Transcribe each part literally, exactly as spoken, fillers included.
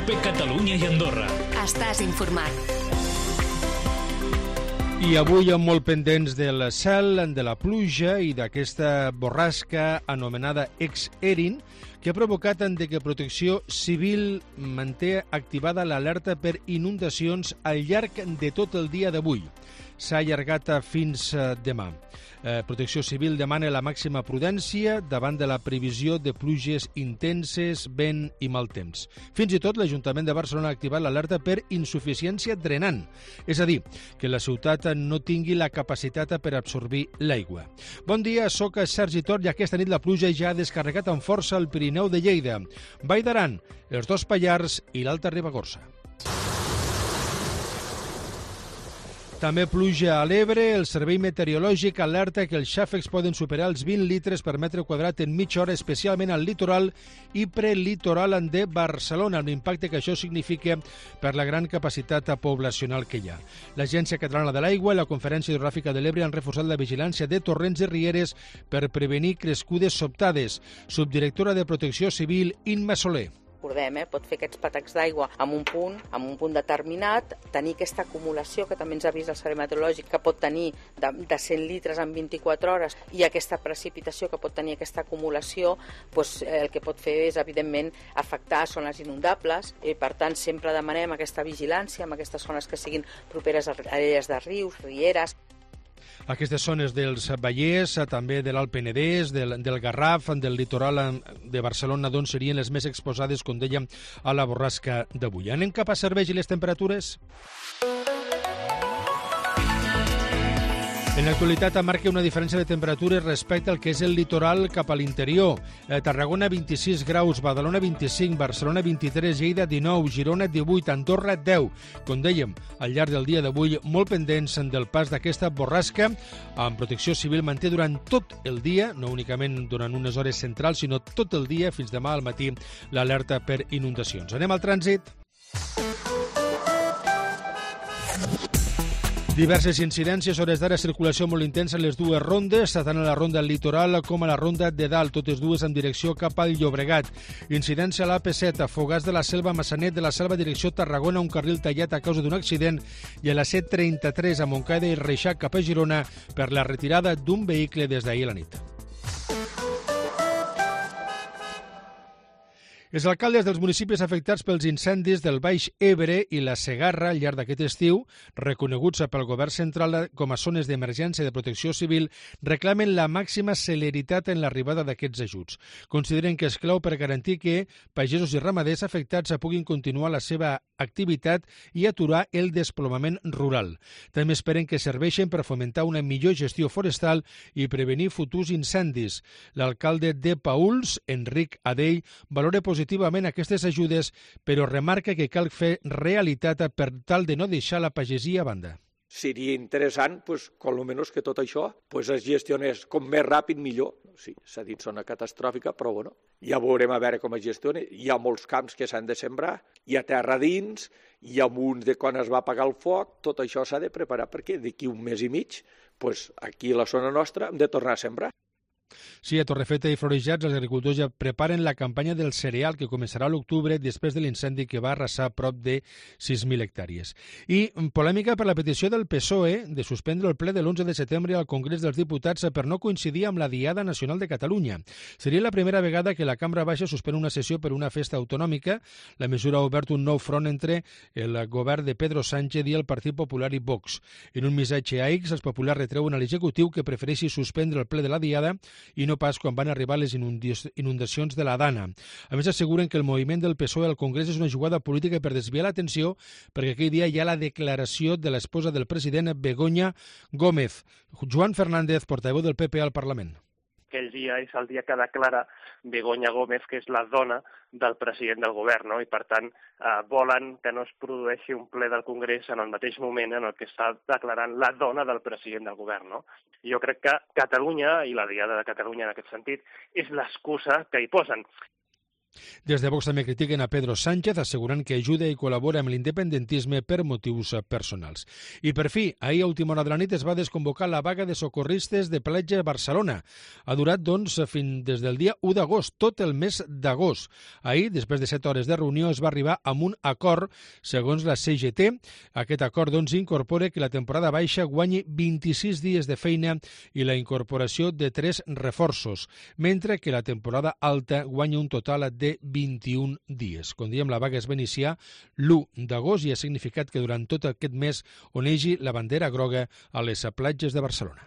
Cope Catalunya i Andorra. Estàs informat. I avui molt pendents del cel, de la pluja i d'aquesta borrasca anomenada Ex-Erin, que ha provocat de que Protecció Civil manté activada l'alerta per inundacions al llarg de tot el dia d'avui. S'ha allargat fins demà. Eh, Protecció Civil demana la màxima prudència davant de la previsió de pluges intenses, vent i mal temps. Fins i tot l'Ajuntament de Barcelona ha activat l'alerta per insuficiència drenant, és a dir, que la ciutat no tingui la capacitat per absorbir l'aigua. Bon dia, soc Sergi Tor i aquesta nit la pluja ja ha descarregat amb força el Pirineu de Lleida, Vall d'Aran, els dos Pallars i l'Alta Ribagorça. També pluja a l'Ebre. El Servei Meteorològic alerta que els xàfecs poden superar els vint litres per metre quadrat en mitja hora, especialment al litoral i prelitoral de Barcelona, amb l'impacte que això significa per la gran capacitat poblacional que hi ha. L'Agència Catalana de l'Aigua i la Conferència Hidrogràfica de l'Ebre han reforçat la vigilància de torrents i rieres per prevenir crescudes sobtades. Subdirectora de Protecció Civil, Imma Soler. Recordem, eh, pot fer aquests patacs d'aigua en un punt, en un punt determinat, tenir aquesta acumulació que també ens ha vist el Servei Meteorològic, que pot tenir de, de cent litres en vint-i-quatre hores, i aquesta precipitació que pot tenir aquesta acumulació, doncs, eh, el que pot fer és, evidentment, afectar són les inundables, i per tant sempre demanem aquesta vigilància en aquestes zones que siguin properes a àrees de rius, rieres. Aquestes zones dels Vallès, també de l'Alt Penedès, del, del Garraf, del litoral de Barcelona, doncs serien les més exposades, com dèiem, a la borrasca d'avui. Anem cap a Cervell i les temperatures? En l'actualitat marca una diferència de temperatures respecte al que és el litoral cap a l'interior. Eh, Tarragona vint-i-sis graus, Badalona vint-i-cinc, Barcelona vint-i-tres, Lleida dinou, Girona divuit, Andorra deu. Com dèiem, al llarg del dia d'avui molt pendents del pas d'aquesta borrasca, amb Protecció Civil manté durant tot el dia, no únicament durant unes hores centrals, sinó tot el dia fins demà al matí, l'alerta per inundacions. Anem al trànsit. Diverses incidències, hores d'ara circulació molt intensa en les dues rondes, tant a la ronda litoral com a la ronda de dalt, totes dues en direcció cap al Llobregat. Incidència a l'A P set, a Fogars de la Selva, Massanet de la Selva, direcció Tarragona, un carril tallat a causa d'un accident, i a la C trenta-tres a Montcada i Reixac cap a Girona per la retirada d'un vehicle des d'ahir a la nit. Els alcaldes dels municipis afectats pels incendis del Baix Ebre i la Segarra al llarg d'aquest estiu, reconeguts pel govern central com a zones d'emergència de protecció civil, reclamen la màxima celeritat en l'arribada d'aquests ajuts. Consideren que és clau per garantir que pagesos i ramaders afectats puguin continuar la seva activitat i aturar el desplomament rural. També esperen que serveixin per fomentar una millor gestió forestal i prevenir futurs incendis. L'alcalde de Pauls, Enric Adell, valora positivament aquestes ajudes, però remarca que cal fer realitat per tal de no deixar la pagesia a banda. Seria interessant, pues, com almenys que tot això pues, es gestionés com més ràpid millor. Sí, s'ha dit zona catastròfica, però bueno, ja veurem a veure com es gestiona. Hi ha molts camps que s'han de sembrar, hi ha terra dins, hi ha munts de quan es va apagar el foc, tot això s'ha de preparar perquè d'aquí un mes i mig, pues, aquí a la zona nostra hem de tornar a sembrar. Sí, a Torrefeta i Florejacs els agricultors ja preparen la campanya del cereal que començarà a l'octubre després de l'incendi que va arrasar prop de sis mil hectàrees. I polèmica per la petició del P S O E de suspendre el ple de l'onze de setembre al Congrés dels Diputats per no coincidir amb la Diada Nacional de Catalunya. Seria la primera vegada que la Cambra Baixa suspèn una sessió per una festa autonòmica. La mesura ha obert un nou front entre el govern de Pedro Sánchez i el Partit Popular i Vox. En un missatge a X, els populars retreuen a l'executiu que prefereixi suspendre el ple de la Diada i no pas quan van arribar les inundacions de la Dana. A més, asseguren que el moviment del P S O E al Congrés és una jugada política per desviar l'atenció perquè aquell dia hi ha la declaració de l'esposa del president, Begoña Gómez. Joan Fernández, portaveu del P P al Parlament. Aquell dia és el dia que declara Begoña Gómez, que és la dona del president del govern, no? I per tant eh, volen que no es produeixi un ple del Congrés en el mateix moment en el que està declarant la dona del president del govern, no? Jo crec que Catalunya, i la Diada de Catalunya en aquest sentit, és l'excusa que hi posen. Des de Vox també critiquen a Pedro Sánchez, assegurant que ajuda i col·labora amb l'independentisme per motius personals. I per fi, ahir a última hora de la nit es va desconvocar la vaga de socorristes de platja a Barcelona. Ha durat, doncs, fins des del dia u d'agost, tot el mes d'agost. Ahir, després de set hores de reunió, es va arribar a un acord, segons la C G T. Aquest acord, doncs, incorpora que la temporada baixa guanyi vint-i-sis dies de feina i la incorporació de tres reforços, mentre que la temporada alta guanya un total de de vint-i-un dies. Com diem, la vaga es va iniciar l'u d'agost i ha significat que durant tot aquest mes onegi la bandera groga a les platges de Barcelona.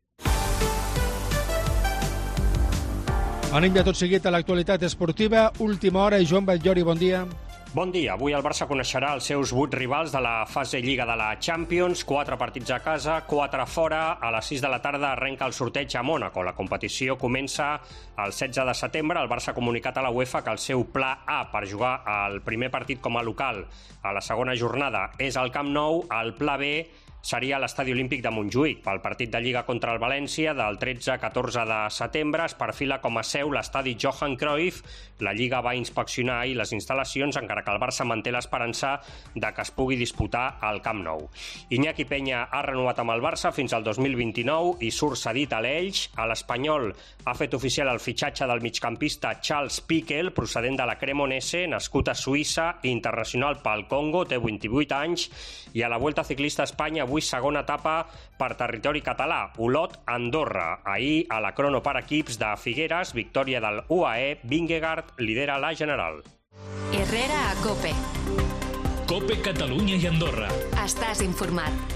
Anem ja tot seguit a l'actualitat esportiva. Última hora. Joan Batllori, bon dia. Bon dia. Avui el Barça coneixerà els seus vuit rivals de la fase Lliga de la Champions, quatre partits a casa, quatre fora. A les sis de la tarda arrenca el sorteig a Mònaco. La competició comença el setze de setembre. El Barça ha comunicat a la UEFA que el seu pla A per jugar el primer partit com a local a la segona jornada és al Camp Nou. El pla B seria a l'Estadi Olímpic de Montjuïc. Pel partit de Lliga contra el València, del tretze a catorze de setembre, es perfila com a seu l'estadi Johan Cruyff. La Lliga va inspeccionar ahir les instal·lacions, encara que el Barça manté l'esperança de que es pugui disputar al Camp Nou. Iñaki Peña ha renovat amb el Barça fins al dos mil vint-i-nou i surt cedit a l'Elx. A l'Espanyol ha fet oficial el fitxatge del migcampista Charles Piquel, procedent de la Cremonese, nascut a Suïssa, internacional pel Congo, té vint-i-vuit anys, i a la Vuelta Ciclista a Espanya avui segona etapa per territori català, Olot-Andorra. Ahir, a la crono per equips de Figueres, victòria del U A E, Vingegaard lidera la general. Herrera a COPE. COPE Catalunya i Andorra. Estàs informat.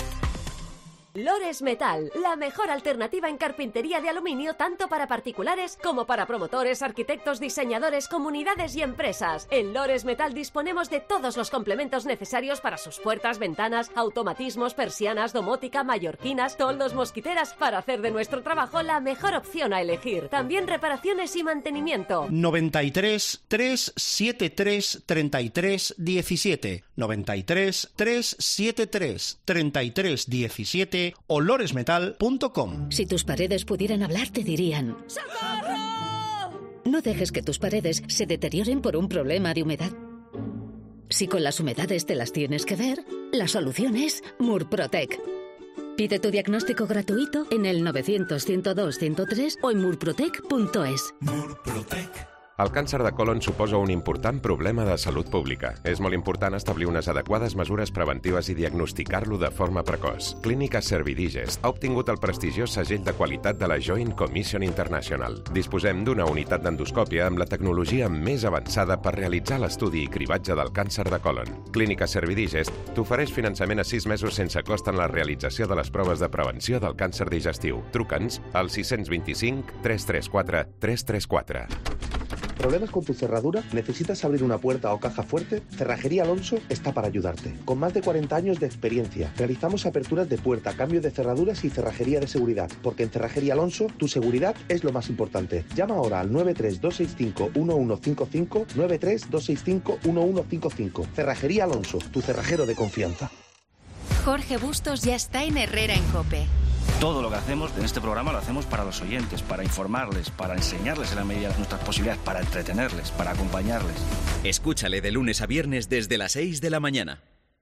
Lores Metal, la mejor alternativa en carpintería de aluminio tanto para particulares como para promotores, arquitectos, diseñadores, comunidades y empresas. En Lores Metal disponemos de todos los complementos necesarios para sus puertas, ventanas, automatismos, persianas, domótica, mallorquinas, toldos, mosquiteras, para hacer de nuestro trabajo la mejor opción a elegir. También reparaciones y mantenimiento. noventa y tres, trescientos setenta y tres, treinta y tres, diecisiete. noventa y tres, trescientos setenta y tres, treinta y tres, diecisiete o lores metal punto com. Si tus paredes pudieran hablar, te dirían: ¡Socorro! No dejes que tus paredes se deterioren por un problema de humedad. Si con las humedades te las tienes que ver, la solución es Murprotec. Pide tu diagnóstico gratuito en el novecientos, ciento dos, ciento tres o en murprotec punto es. Murprotec. El càncer de còlon suposa un important problema de salut pública. És molt important establir unes adequades mesures preventives i diagnosticar-lo de forma precoç. Clínica Servidigest ha obtingut el prestigiós segell de qualitat de la Joint Commission International. Disposem d'una unitat d'endoscòpia amb la tecnologia més avançada per realitzar l'estudi i cribatge del càncer de còlon. Clínica Servidigest t'ofereix finançament a sis mesos sense cost en la realització de les proves de prevenció del càncer digestiu. Truca'ns al sis dos cinc, tres tres quatre, tres tres quatre. ¿Problemas con tu cerradura? ¿Necesitas abrir una puerta o caja fuerte? Cerrajería Alonso está para ayudarte. Con más de cuarenta años de experiencia, realizamos aperturas de puerta, cambio de cerraduras y cerrajería de seguridad. Porque en Cerrajería Alonso, tu seguridad es lo más importante. Llama ahora al nueve tres dos seis cinco uno uno cinco cinco, nueve tres dos seis cinco uno uno cinco cinco. Cerrajería Alonso, tu cerrajero de confianza. Jorge Bustos ya está en Herrera en COPE. Todo lo que hacemos en este programa lo hacemos para los oyentes, para informarles, para enseñarles en la medida de nuestras posibilidades, para entretenerles, para acompañarles. Escúchale de lunes a viernes desde las seis de la mañana.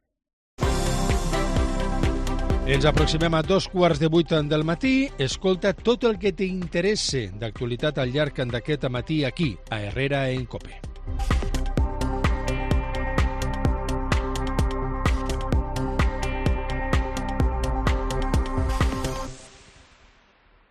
Ens aproximem a dos quarts de vuit del matí. Escolta tot el que t'interessa d'actualitat al llarg d'aquest matí aquí, a Herrera en COPE.